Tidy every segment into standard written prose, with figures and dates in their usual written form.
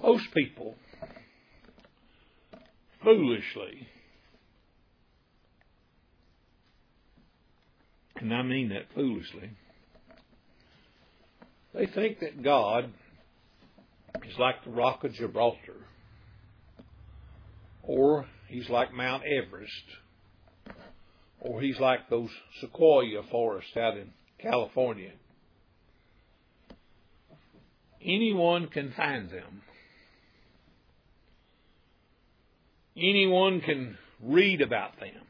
Most people foolishly, and I mean that foolishly, they think that God is like the Rock of Gibraltar, or He's like Mount Everest, or He's like those sequoia forests out in California. Anyone can find them. Anyone can read about them.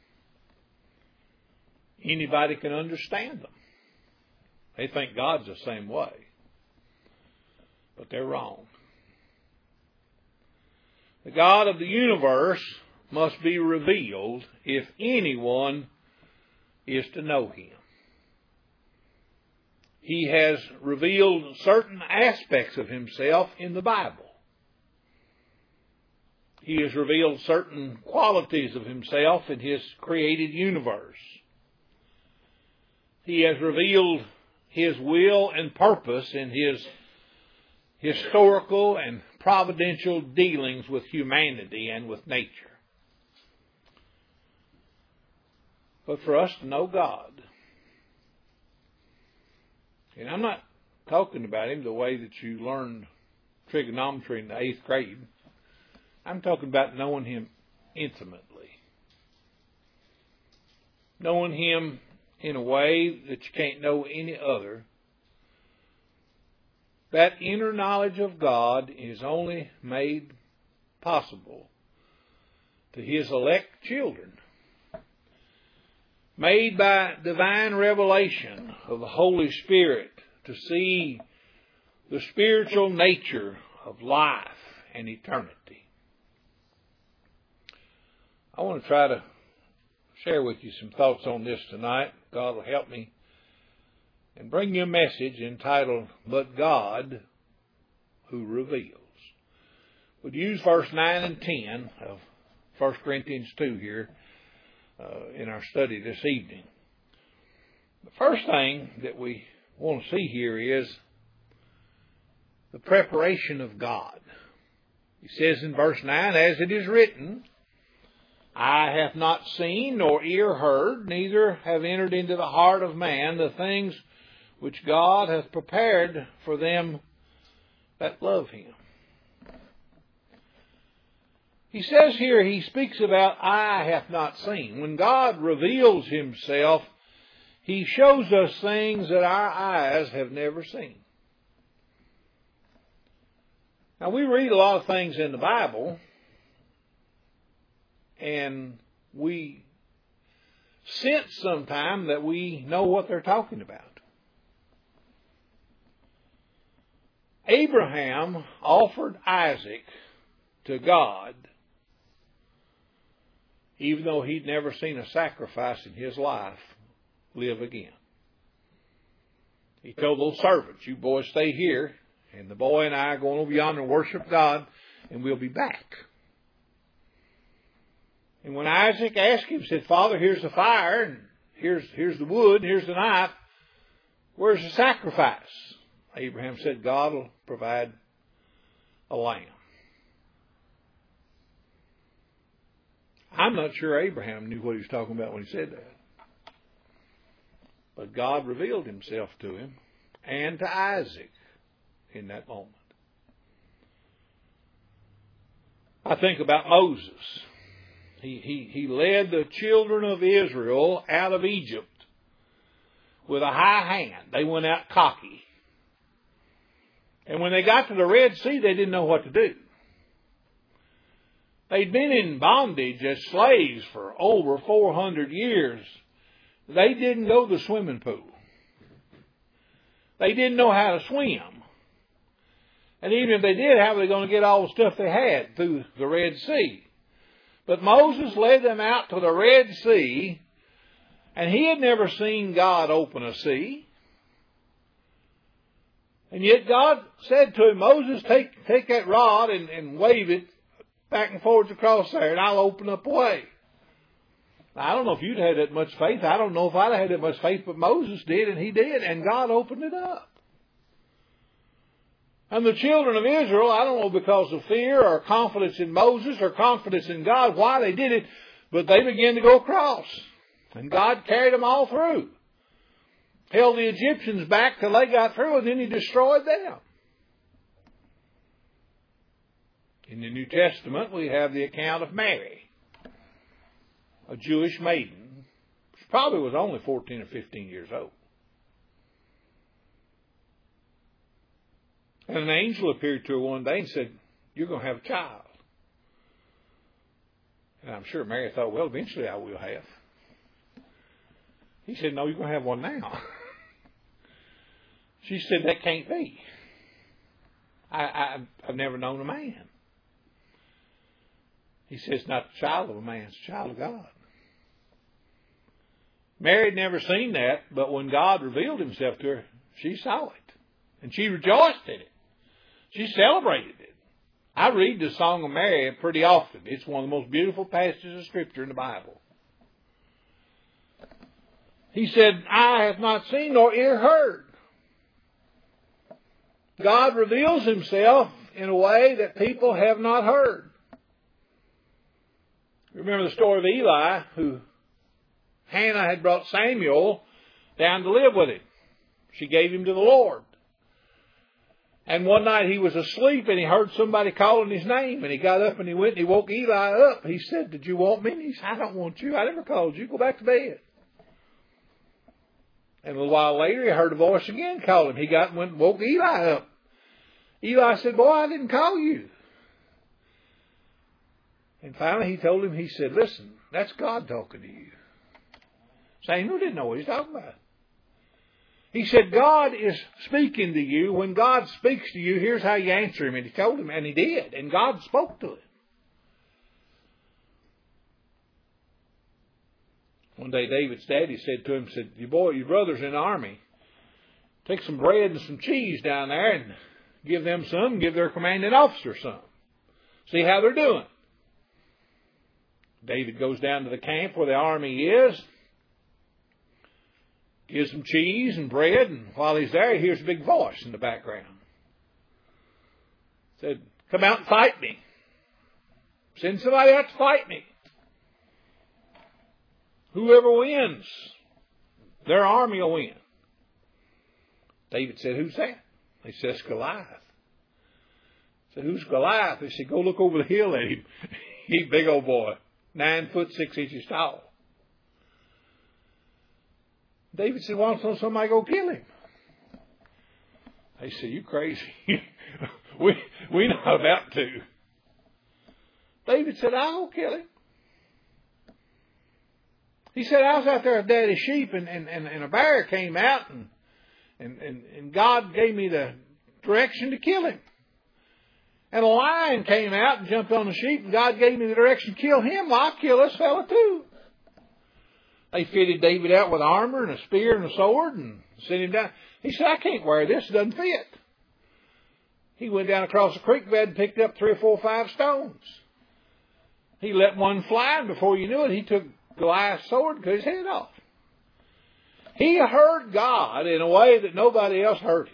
Anybody can understand them. They think God's the same way. But they're wrong. The God of the universe must be revealed if anyone is to know Him. He has revealed certain aspects of Himself in the Bible. He has revealed certain qualities of Himself in His created universe. He has revealed His will and purpose in His historical and providential dealings with humanity and with nature. But for us to know God, and I'm not talking about Him the way that you learned trigonometry in the 8th grade. I'm talking about knowing Him intimately. Knowing Him in a way that you can't know any other. That inner knowledge of God is only made possible to His elect children. Made by divine revelation of the Holy Spirit to see the spiritual nature of life and eternity. I want to try to share with you some thoughts on this tonight. God will help me and bring you a message entitled, But God Who Reveals. We'll use verse 9 and 10 of 1 Corinthians 2 here in our study this evening. The first thing that we want to see here is the preparation of God. He says in verse 9, As it is written, Eye hath not seen, nor ear heard, neither have entered into the heart of man the things which God hath prepared for them that love Him. He says here, he speaks about eye hath not seen. When God reveals Himself, He shows us things that our eyes have never seen. Now, we read a lot of things in the Bible, and we sense sometime that we know what they're talking about. Abraham offered Isaac to God, even though he'd never seen a sacrifice in his life live again. He told those servants, You boys stay here, and the boy and I are going over yonder and worship God, and we'll be back. And when Isaac asked him, said, Father, here's the fire, and here's the wood, and here's the knife. Where's the sacrifice? Abraham said, God will provide a lamb. I'm not sure Abraham knew what he was talking about when he said that. But God revealed Himself to him and to Isaac in that moment. I think about Moses. He led the children of Israel out of Egypt with a high hand. They went out cocky. And when they got to the Red Sea, they didn't know what to do. They'd been in bondage as slaves for over 400 years. They didn't go to the swimming pool. They didn't know how to swim. And even if they did, how were they going to get all the stuff they had through the Red Sea? But Moses led them out to the Red Sea, and he had never seen God open a sea. And yet God said to him, Moses, take that rod and wave it back and forwards across there, and I'll open up a way. Now, I don't know if you'd had that much faith. I don't know if I'd had that much faith, but Moses did, and he did, and God opened it up. And the children of Israel, I don't know because of fear or confidence in Moses or confidence in God why they did it, but they began to go across. And God carried them all through. Held the Egyptians back till they got through, and then He destroyed them. In the New Testament, we have the account of Mary, a Jewish maiden. She probably was only 14 or 15 years old. And an angel appeared to her one day and said, "You're going to have a child." And I'm sure Mary thought, well, eventually I will have. He said, "No, you're going to have one now." She said, "That can't be. I've never known a man." He says, "It's not the child of a man, it's the child of God." Mary had never seen that, but when God revealed Himself to her, she saw it. And she rejoiced in it. She celebrated it. I read the Song of Mary pretty often. It's one of the most beautiful passages of Scripture in the Bible. He said, "Eye hath not seen nor ear heard." God reveals Himself in a way that people have not heard. Remember the story of Eli, who Hannah had brought Samuel down to live with him. She gave him to the Lord. And one night he was asleep and he heard somebody calling his name. And he got up and he went and he woke Eli up. He said, "Did you want me?" And he said, "I don't want you. I never called you. Go back to bed." And a little while later he heard a voice again call him. He got and went and woke Eli up. Eli said, "Boy, I didn't call you." And finally he told him, he said, "Listen, that's God talking to you." Samuel didn't know what he's talking about. He said, God is speaking to you. When God speaks to you, here's how you answer Him. And he told him, and he did. And God spoke to him. One day David's daddy said to him, "Your brother's in the army. Take some bread and some cheese down there and give them some. Give their commanding officer some. See how they're doing." David goes down to the camp where the army is. Gives them cheese and bread, and while he's there, he hears a big voice in the background. Said, "Come out and fight me. Send somebody out to fight me. Whoever wins, their army will win." David said, "Who's that?" He said, "It's Goliath." He said, "Who's Goliath?" He said, "Go look over the hill at him." He's a big old boy, 9 foot 6 inches tall. David said, "Why don't somebody go kill him?" They said, "You crazy. we not about to." David said, "I'll go kill him." He said, "I was out there with Daddy's sheep and a bear came out and God gave me the direction to kill him. And a lion came out and jumped on the sheep and God gave me the direction to kill him. Well, I'll kill this fella too." They fitted David out with armor and a spear and a sword and sent him down. He said, "I can't wear this. It doesn't fit." He went down across the creek bed and picked up 3 or 4 or 5 stones. He let one fly, and before you knew it, he took Goliath's sword and cut his head off. He heard God in a way that nobody else heard Him.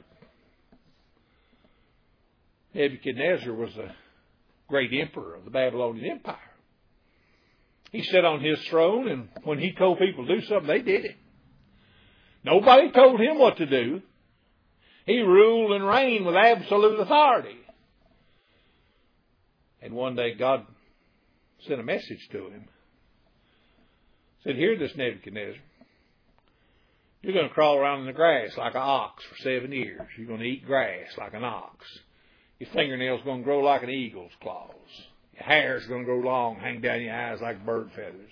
Nebuchadnezzar was the great emperor of the Babylonian Empire. He sat on his throne, and when he told people to do something, they did it. Nobody told him what to do. He ruled and reigned with absolute authority. And one day God sent a message to him. Said, "Hear this, Nebuchadnezzar. You're going to crawl around in the grass like an ox for 7 years. You're going to eat grass like an ox. Your fingernails are going to grow like an eagle's claws. Your hair's going to grow long, hang down your eyes like bird feathers.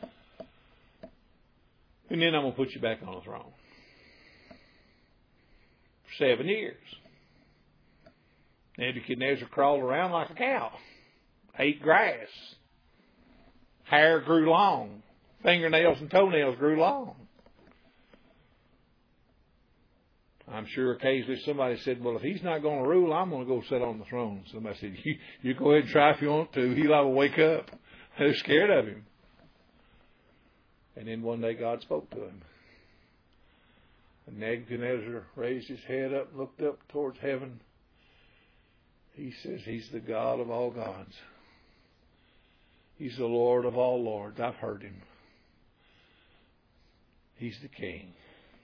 And then I'm going to put you back on the throne." For 7 years. Nebuchadnezzar crawled around like a cow. Ate grass. Hair grew long. Fingernails and toenails grew long. I'm sure occasionally somebody said, "Well, if he's not going to rule, I'm going to go sit on the throne." Somebody said, you go ahead and try if you want to. He'll have to wake up. They're scared of him. And then one day God spoke to him. And Nebuchadnezzar raised his head up, looked up towards heaven, He says He's the God of all gods. He's the Lord of all lords. I've heard Him. He's the King.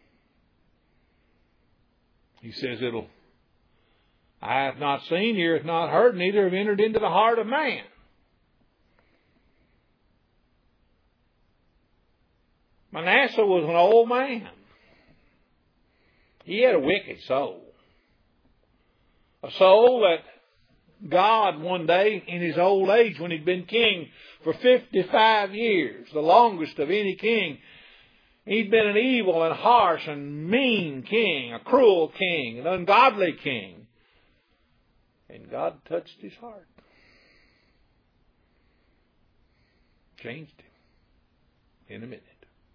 He says I have not seen, ear hath not heard, neither have entered into the heart of man. Manasseh was an old man. He had a wicked soul. A soul that God one day in his old age, when he'd been king for 55 years, the longest of any king, he'd been an evil and harsh and mean king, a cruel king, an ungodly king. And God touched his heart. Changed him in a minute.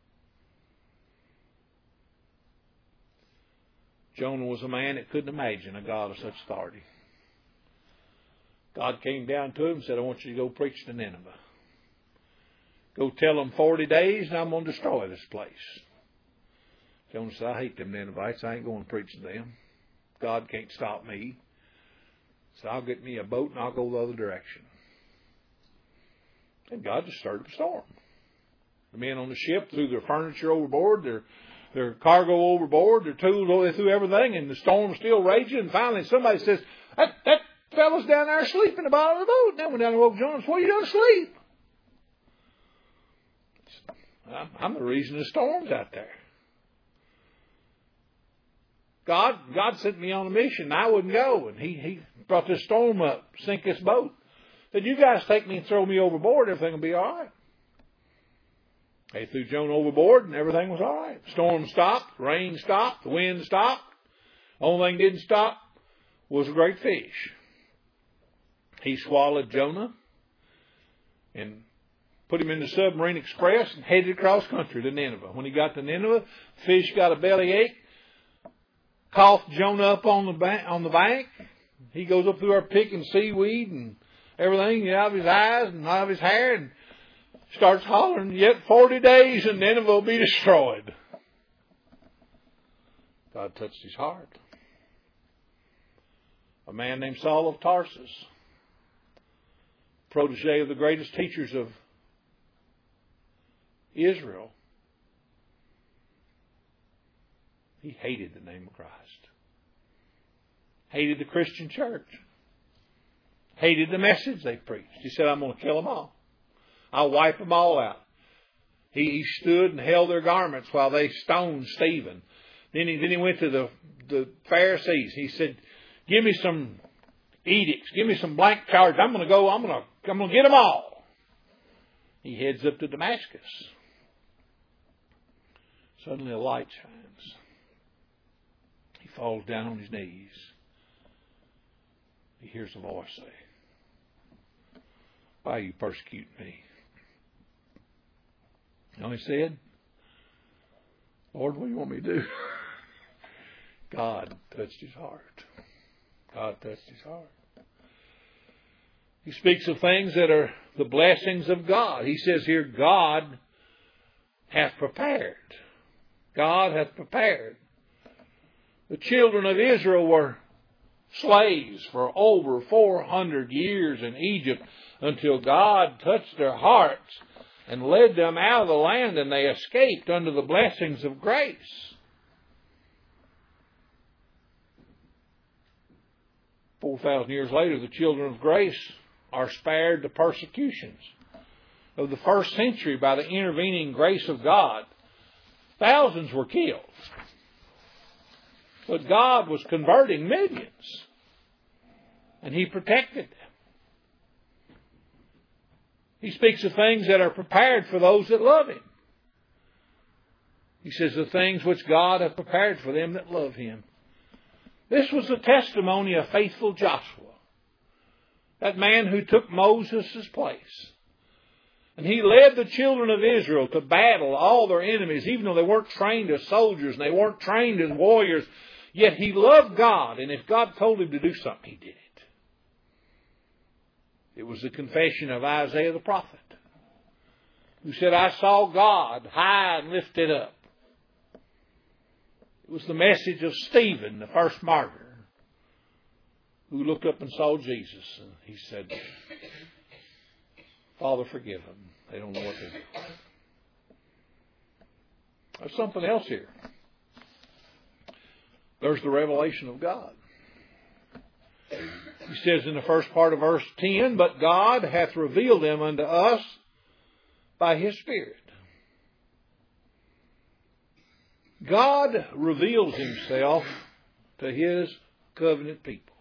Jonah was a man that couldn't imagine a God of such authority. God came down to him and said, I want you to go preach to Nineveh. Go tell them 40 days and I'm going to destroy this place. Jonah said, I hate them Ninevites. I ain't going to preach to them. God can't stop me. So I'll get me a boat and I'll go the other direction. And God just started a storm. The men on the ship threw their furniture overboard, their cargo overboard, their tools, they threw everything, and the storm's still raging. And finally somebody says, that fellow's down there asleep in the bottom of the boat. And then went down and woke Jonah and said, what are you doing asleep? I'm the reason the storm's out there. God sent me on a mission and I wouldn't go. And he brought this storm up, sink this boat. Said, you guys take me and throw me overboard, everything will be all right. They threw Jonah overboard and everything was all right. Storm stopped, rain stopped, the wind stopped. The only thing didn't stop was a great fish. He swallowed Jonah and put him in the submarine express and headed across country to Nineveh. When he got to Nineveh, fish got a bellyache, coughed Jonah up on the bank. He goes up through there picking seaweed and everything out of his eyes and out of his hair and starts hollering, yet 40 days and Nineveh will be destroyed. God touched his heart. A man named Saul of Tarsus, protege of the greatest teachers of Israel, he hated the name of Christ. Hated the Christian church. Hated the message they preached. He said, I'm going to kill them all. I'll wipe them all out. He stood and held their garments while they stoned Stephen. Then he went to the Pharisees. He said, give me some edicts. Give me some blank charges. I'm going to get them all. He heads up to Damascus. Suddenly a light shines. He falls down on his knees. He hears the voice say, why are you persecuting me? You know what he said? Lord, what do you want me to do? God touched his heart. God touched his heart. He speaks of things that are the blessings of God. He says here, God hath prepared. God hath prepared. The children of Israel were slaves for over 400 years in Egypt until God touched their hearts and led them out of the land, and they escaped under the blessings of grace. Four 4,000 years later, the children of grace are spared the persecutions of the first century by the intervening grace of God. Thousands were killed. But God was converting millions. And He protected them. He speaks of things that are prepared for those that love Him. He says the things which God hath prepared for them that love Him. This was the testimony of faithful Joshua, that man who took Moses' place. And he led the children of Israel to battle all their enemies, even though they weren't trained as soldiers and they weren't trained as warriors. Yet he loved God, and if God told him to do something, he did it. It was the confession of Isaiah the prophet, who said, I saw God high and lifted up. It was the message of Stephen, the first martyr, who looked up and saw Jesus, and he said, Father, forgive them. They don't know what they're doing. There's something else here. There's the revelation of God. He says in the first part of verse 10, but God hath revealed them unto us by His Spirit. God reveals Himself to His covenant people.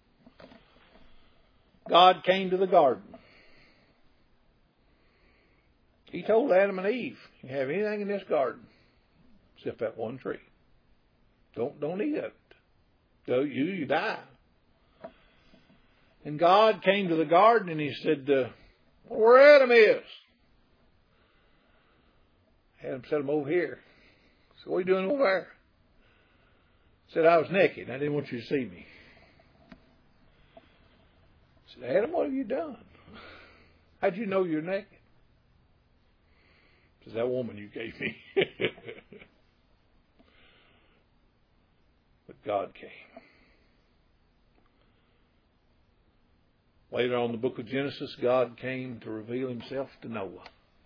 God came to the garden. He told Adam and Eve, you can have anything in this garden except that one tree. Don't eat it. So you die. And God came to the garden and He said, where Adam is? Adam said, I'm over here. So what are you doing over there? He said, I was naked. I didn't want you to see me. I said, Adam, what have you done? How'd you know you're naked? He said, that woman you gave me. But God came. Later on in the book of Genesis, God came to reveal Himself to Noah.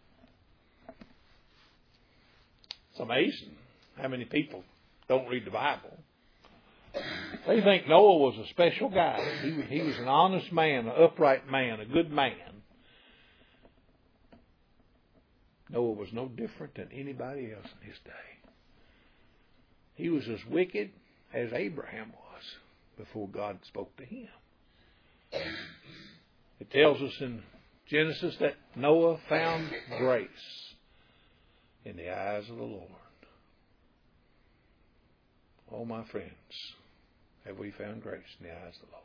It's amazing how many people don't read the Bible. They think Noah was a special guy. He was an honest man, an upright man, a good man. Noah was no different than anybody else in his day. He was as wicked as Abraham was before God spoke to him. It tells us in Genesis that Noah found grace in the eyes of the Lord. Oh, my friends, have we found grace in the eyes of the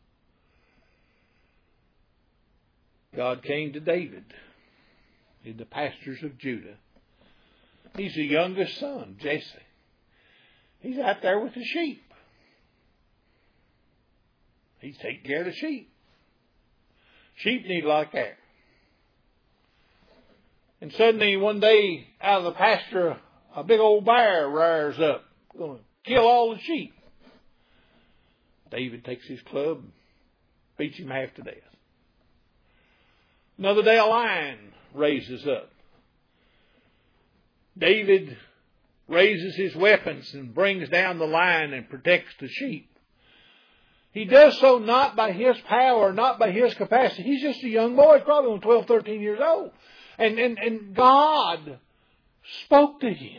Lord? God came to David in the pastures of Judah. He's the youngest son, Jesse. He's out there with the sheep. He's taking care of the sheep. Sheep need a lot of care. And suddenly one day out of the pasture, a big old bear rears up, going to kill all the sheep. David takes his club, beats him half to death. Another day a lion raises up. David raises his weapons and brings down the lion and protects the sheep. He does so not by his power, not by his capacity. He's just a young boy, probably only 12, 13 years old. And God spoke to him.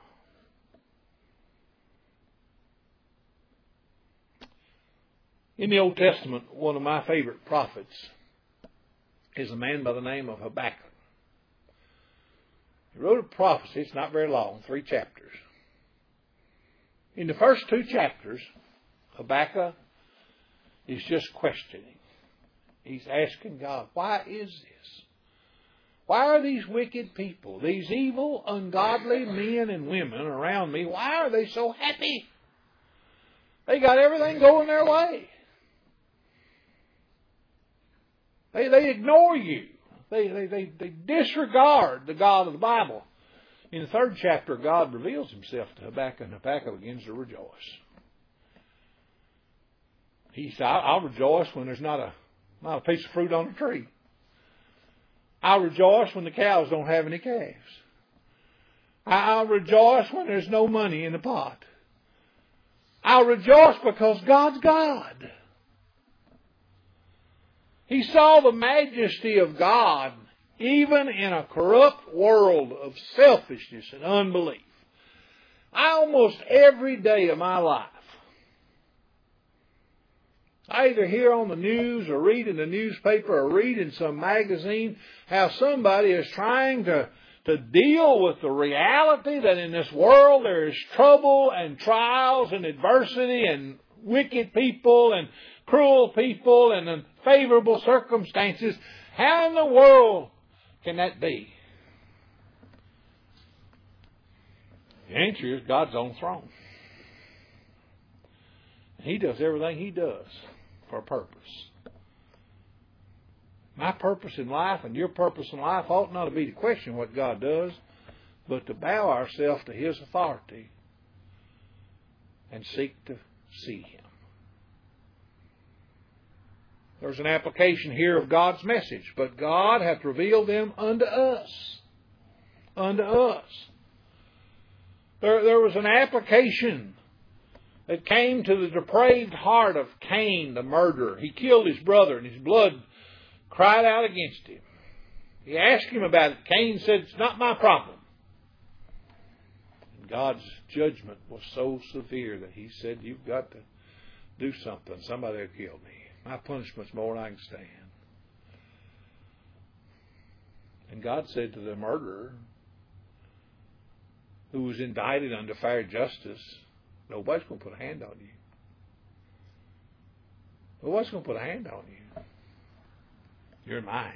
In the Old Testament, one of my favorite prophets is a man by the name of Habakkuk. He wrote a prophecy. It's not very long, 3 chapters. In the first 2 chapters, Habakkuk is just questioning. He's asking God, why is this? Why are these wicked people, these evil, ungodly men and women around me, why are they so happy? They got everything going their way. They ignore you. They disregard the God of the Bible. In the 3rd chapter, God reveals Himself to Habakkuk, and Habakkuk begins to rejoice. He said, I'll rejoice when there's not a piece of fruit on the tree. I'll rejoice when the cows don't have any calves. I'll rejoice when there's no money in the pot. I'll rejoice because God's God. He saw the majesty of God even in a corrupt world of selfishness and unbelief. Almost every day of my life, I either hear on the news or read in the newspaper or read in some magazine how somebody is trying to deal with the reality that in this world there is trouble and trials and adversity and wicked people and cruel people and unfavorable circumstances. How in the world can that be? The answer is God's on the throne. He does everything He does for a purpose. My purpose in life and your purpose in life ought not to be to question what God does, but to bow ourselves to His authority and seek to see Him. There's an application here of God's message. But God hath revealed them unto us. Unto us. There was an application that came to the depraved heart of Cain, the murderer. He killed his brother, and his blood cried out against him. He asked him about it. Cain said, "It's not my problem." And God's judgment was so severe that He said, "You've got to do something. Somebody will kill me. My punishment's more than I can stand." And God said to the murderer, who was indicted under fair justice, "Nobody's going to put a hand on you. Nobody's going to put a hand on you. You're in my hands."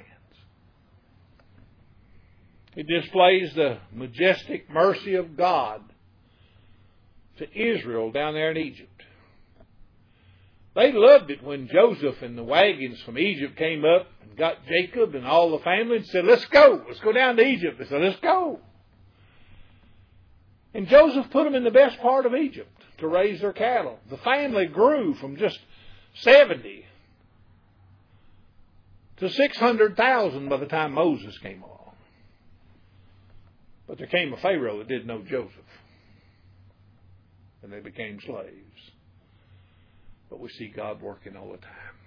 It displays the majestic mercy of God to Israel down there in Egypt. They loved it when Joseph and the wagons from Egypt came up and got Jacob and all the family and said, "Let's go. Let's go down to Egypt." They said, "Let's go." And Joseph put them in the best part of Egypt to raise their cattle. The family grew from just 70 to 600,000 by the time Moses came along. But there came a Pharaoh that didn't know Joseph, and they became slaves. But we see God working all the time.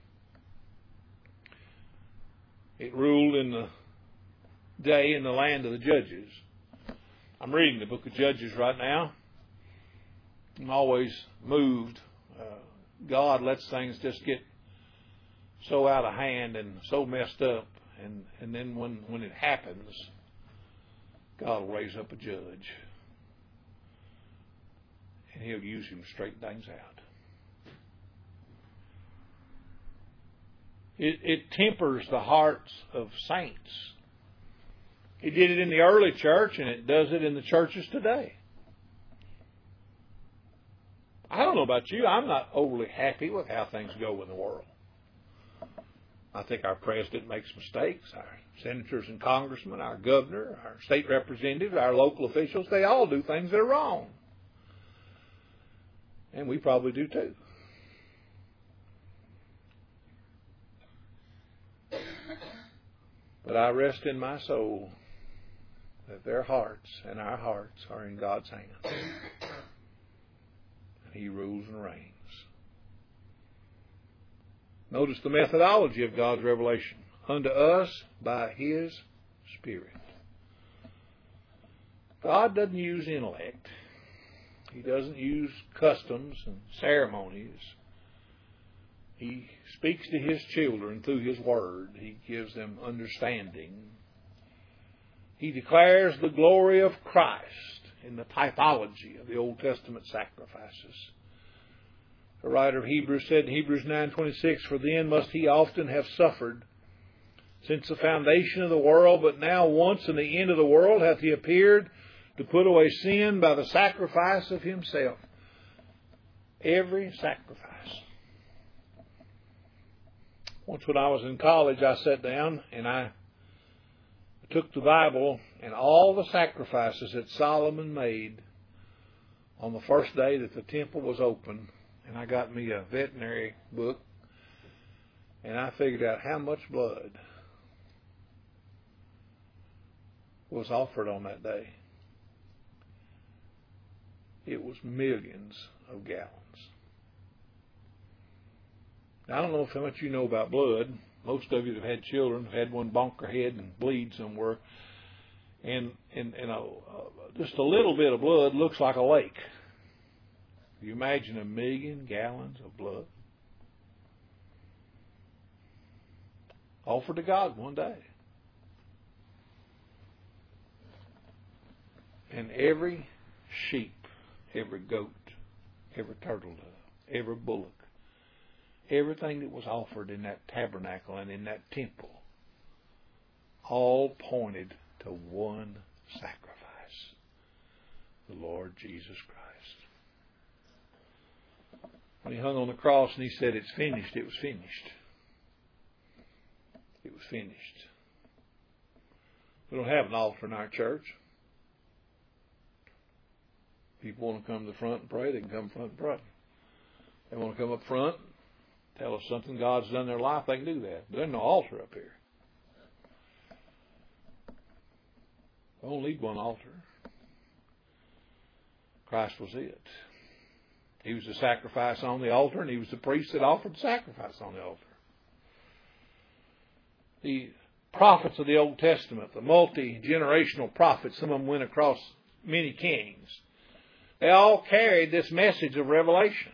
It ruled in the day in the land of the judges. I'm reading the book of Judges right now. I'm always moved. God lets things just get so out of hand and so messed up. And then when it happens, God will raise up a judge. And He'll use him to straighten things out. It tempers the hearts of saints. He did it in the early church, and it does it in the churches today. I don't know about you. I'm not overly happy with how things go in the world. I think our president makes mistakes. Our senators and congressmen, our governor, our state representatives, our local officials, they all do things that are wrong. And we probably do too. But I rest in my soul that their hearts and our hearts are in God's hands. And He rules and reigns. Notice the methodology of God's revelation. Unto us by His Spirit. God doesn't use intellect. He doesn't use customs and ceremonies. He speaks to His children through His Word. He gives them understanding. He declares the glory of Christ in the typology of the Old Testament sacrifices. The writer of Hebrews said in Hebrews 9:26, "For then must He often have suffered since the foundation of the world, but now once in the end of the world hath He appeared to put away sin by the sacrifice of Himself." Every sacrifice. Once when I was in college, I sat down and I took the Bible and all the sacrifices that Solomon made on the first day that the temple was open, and I got me a veterinary book, and I figured out how much blood was offered on that day. It was millions of gallons. Now, I don't know how much you know about blood. Most of you that have had children have had one bonk their head and bleed somewhere. And just a little bit of blood looks like a lake. You imagine 1 million gallons of blood offered to God one day. And every sheep, every goat, every turtle dove, every bullock, everything that was offered in that tabernacle and in that temple all pointed to one sacrifice, the Lord Jesus Christ. When He hung on the cross and He said, "It's finished," it was finished. It was finished. We don't have an altar in our church. People want to come to the front and pray, they can come front and pray. They want to come up front, tell us something God's done in their life, they can do that. But there's no altar up here. We don't need one altar. Christ was it. He was the sacrifice on the altar, and He was the priest that offered sacrifice on the altar. The prophets of the Old Testament, the multi-generational prophets, some of them went across many kings. They all carried this message of revelation.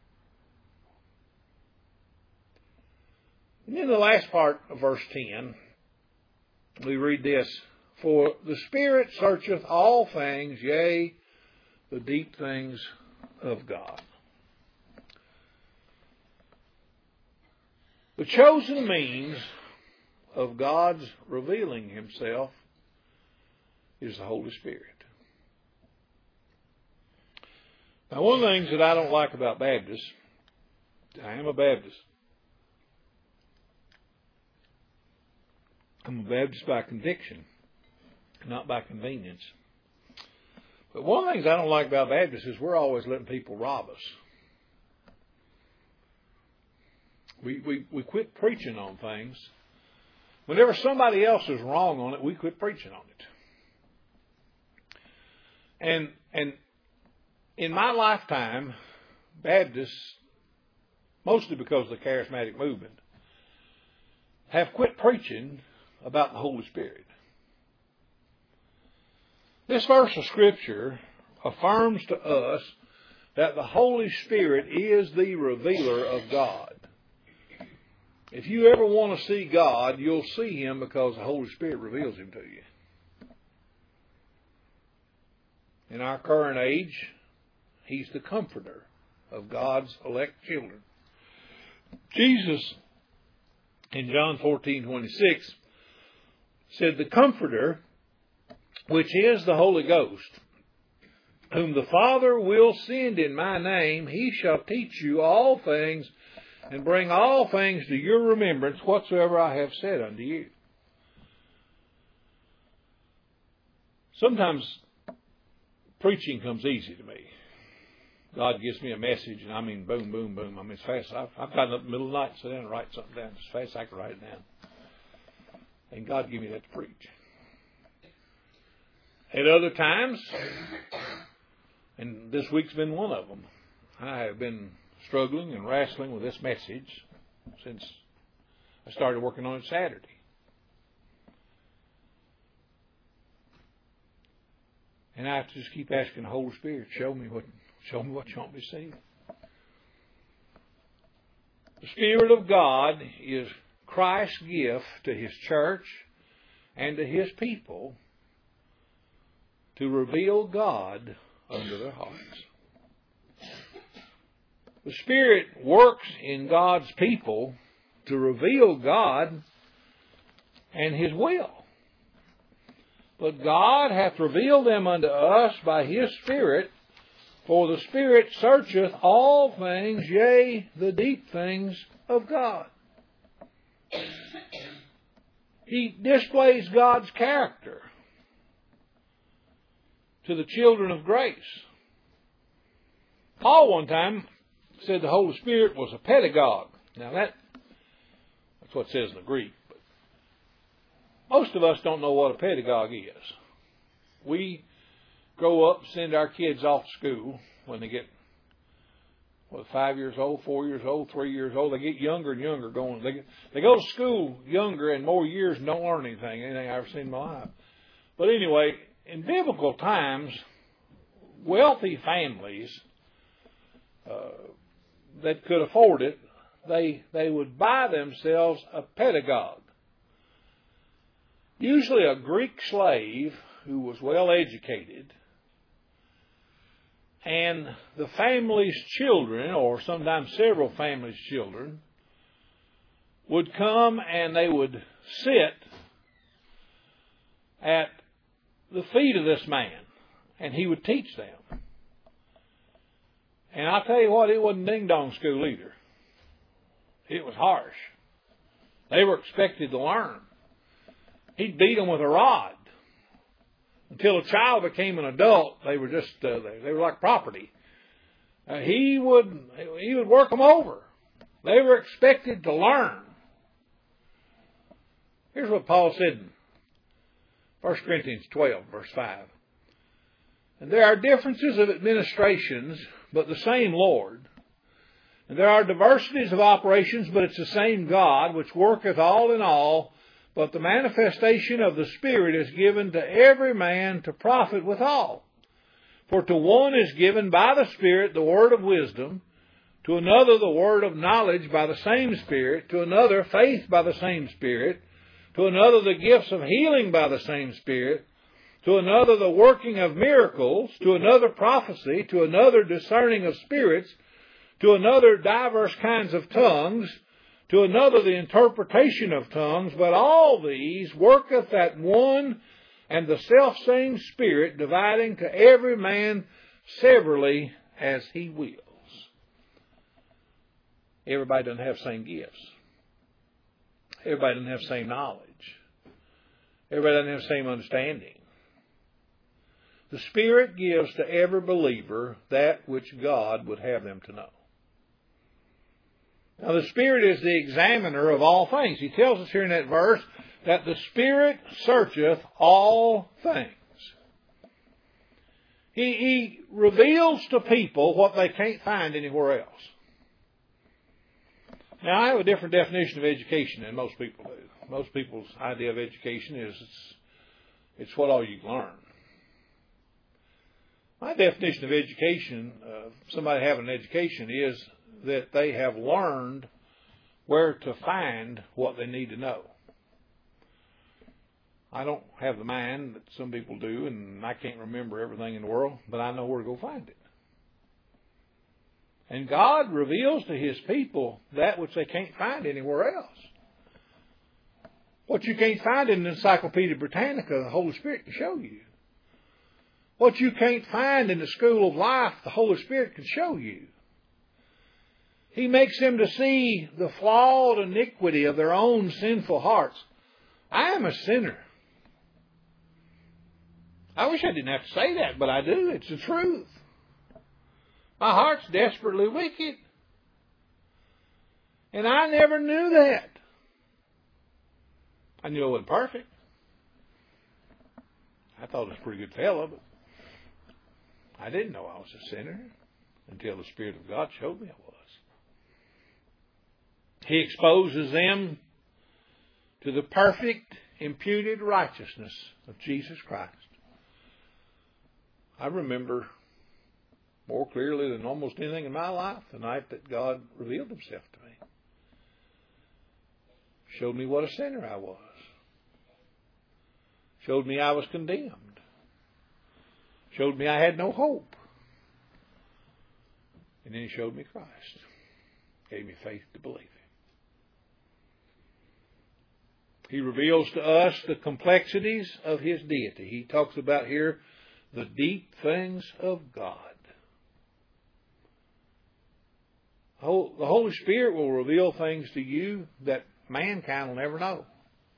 And in the last part of verse 10, we read this, "For the Spirit searcheth all things, yea, the deep things of God." The chosen means of God's revealing Himself is the Holy Spirit. Now, one of the things that I don't like about Baptists, I am a Baptist. I'm a Baptist by conviction, not by convenience. But one of the things I don't like about Baptists is we're always letting people rob us. We quit preaching on things. Whenever somebody else is wrong on it, we quit preaching on it. And in my lifetime, Baptists, mostly because of the charismatic movement, have quit preaching about the Holy Spirit. This verse of Scripture affirms to us that the Holy Spirit is the revealer of God. If you ever want to see God, you'll see Him because the Holy Spirit reveals Him to you. In our current age, He's the comforter of God's elect children. Jesus, in John 14:26, said, "The Comforter, which is the Holy Ghost, whom the Father will send in my name, He shall teach you all things, and bring all things to your remembrance whatsoever I have said unto you." Sometimes preaching comes easy to me. God gives me a message, and I mean, boom, boom, boom. I mean, as fast. I've gotten up in the middle of the night and sit down and write something down as fast as I can write it down. And God give me that to preach. At other times, and this week's been one of them, I have been struggling and wrestling with this message since I started working on it Saturday. And I have to just keep asking the Holy Spirit, show me what you want me to see. The Spirit of God is Christ's gift to His church and to His people to reveal God unto their hearts. The Spirit works in God's people to reveal God and His will. But God hath revealed them unto us by His Spirit, for the Spirit searcheth all things, yea, the deep things of God. He displays God's character to the children of grace. Paul one time said the Holy Spirit was a pedagogue. Now that's what it says in the Greek. But most of us don't know what a pedagogue is. We grow up, send our kids off to school when they get 5 years old, 4 years old, 3 years old. They get younger and younger going. They go to school younger and more years and don't learn anything I've ever seen in my life. But anyway, in biblical times, wealthy families that could afford it, they would buy themselves a pedagogue. Usually a Greek slave who was well educated, and the family's children, or sometimes several families' children, would come and they would sit at the feet of this man, and he would teach them. And I'll tell you what, it wasn't ding-dong school either. It was harsh. They were expected to learn. He'd beat them with a rod. Until a child became an adult, they were just they were like property. He would work them over. They were expected to learn. Here's what Paul said in 1 Corinthians 12, verse 5. And there are differences of administrations, but the same Lord. And there are diversities of operations, but it's the same God, which worketh all in all. But the manifestation of the Spirit is given to every man to profit withal. For to one is given by the Spirit the word of wisdom, to another the word of knowledge by the same Spirit, to another faith by the same Spirit, to another the gifts of healing by the same Spirit, to another the working of miracles, to another prophecy, to another discerning of spirits, to another divers kinds of tongues, to another the interpretation of tongues. But all these worketh that one and the selfsame Spirit, dividing to every man severally as he wills. Everybody doesn't have the same gifts. Everybody doesn't have the same knowledge. Everybody doesn't have the same understanding. The Spirit gives to every believer that which God would have them to know. Now, the Spirit is the examiner of all things. He tells us here in that verse that the Spirit searcheth all things. He reveals to people what they can't find anywhere else. Now, I have a different definition of education than most people do. Most people's idea of education is it's what all you can learn. My definition of education, somebody having an education, is that they have learned where to find what they need to know. I don't have the mind that some people do, and I can't remember everything in the world, but I know where to go find it. And God reveals to His people that which they can't find anywhere else. What you can't find in the Encyclopedia Britannica, the Holy Spirit can show you. What you can't find in the School of Life, the Holy Spirit can show you. He makes them to see the flawed iniquity of their own sinful hearts. I am a sinner. I wish I didn't have to say that, but I do. It's the truth. My heart's desperately wicked. And I never knew that. I knew I wasn't perfect. I thought I was a pretty good fellow, but I didn't know I was a sinner until the Spirit of God showed me I was. He exposes them to the perfect, imputed righteousness of Jesus Christ. I remember more clearly than almost anything in my life the night that God revealed Himself to me. Showed me what a sinner I was. Showed me I was condemned. Showed me I had no hope. And then He showed me Christ. Gave me faith to believe Him. He reveals to us the complexities of His deity. He talks about here the deep things of God. The Holy Spirit will reveal things to you that mankind will never know.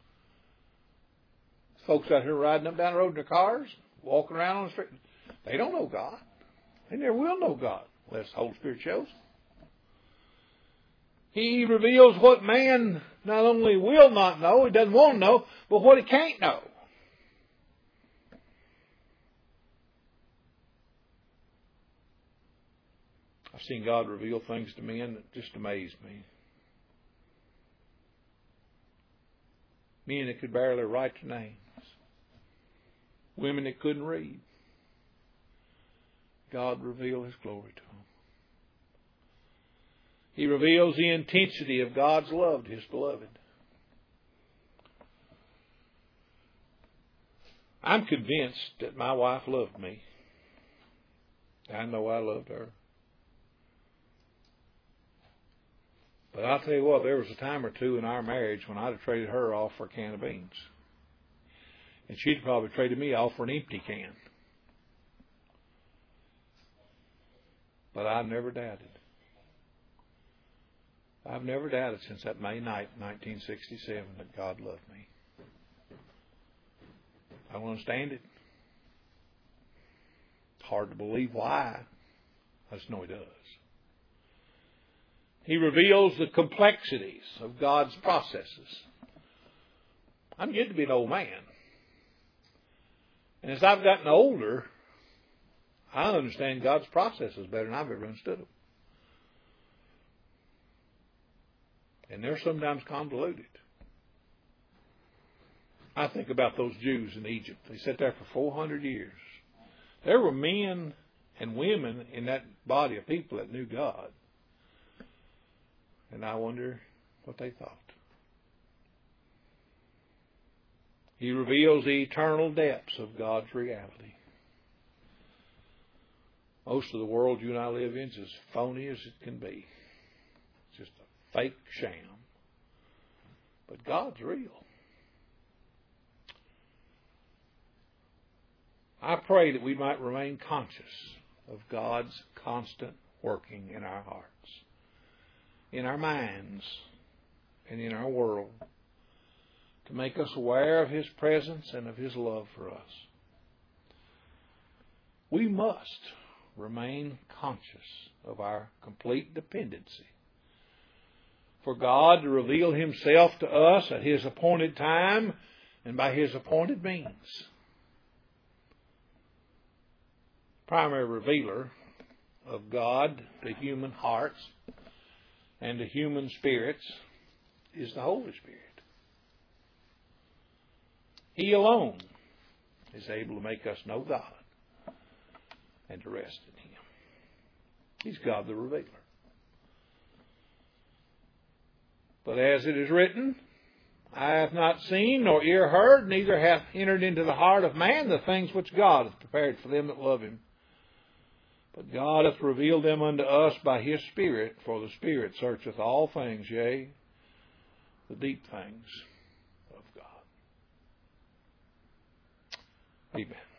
Folks out here riding up down the road in their cars, walking around on the street, they don't know God. They never will know God unless the Holy Spirit shows them. He reveals what man not only will not know, he doesn't want to know, but what he can't know. I've seen God reveal things to men that just amaze me. Men that could barely write their names. Women that couldn't read. God revealed His glory to them. He reveals the intensity of God's love to His beloved. I'm convinced that my wife loved me. I know I loved her. But I'll tell you what, there was a time or two in our marriage when I'd have traded her off for a can of beans. And she'd probably traded me off for an empty can. But I've never doubted. I've never doubted since that May night, 1967, that God loved me. I don't understand it. It's hard to believe why. I just know He does. He reveals the complexities of God's processes. I'm getting to be an old man. And as I've gotten older, I understand God's processes better than I've ever understood them. And they're sometimes convoluted. I think about those Jews in Egypt. They sat there for 400 years. There were men and women in that body of people that knew God. And I wonder what they thought. He reveals the eternal depths of God's reality. Most of the world you and I live in is as phony as it can be. It's just a fake sham. But God's real. I pray that we might remain conscious of God's constant working in our hearts, in our minds, and in our world, to make us aware of His presence and of His love for us. We must remain conscious of our complete dependency for God to reveal Himself to us at His appointed time and by His appointed means. Primary revealer of God to human hearts and to human spirits is the Holy Spirit. He alone is able to make us know God and to rest in Him. He's God the revealer. But as it is written, eye hath not seen, nor ear heard, neither hath entered into the heart of man the things which God hath prepared for them that love Him. But God hath revealed them unto us by His Spirit, for the Spirit searcheth all things, yea, the deep things of God. Amen.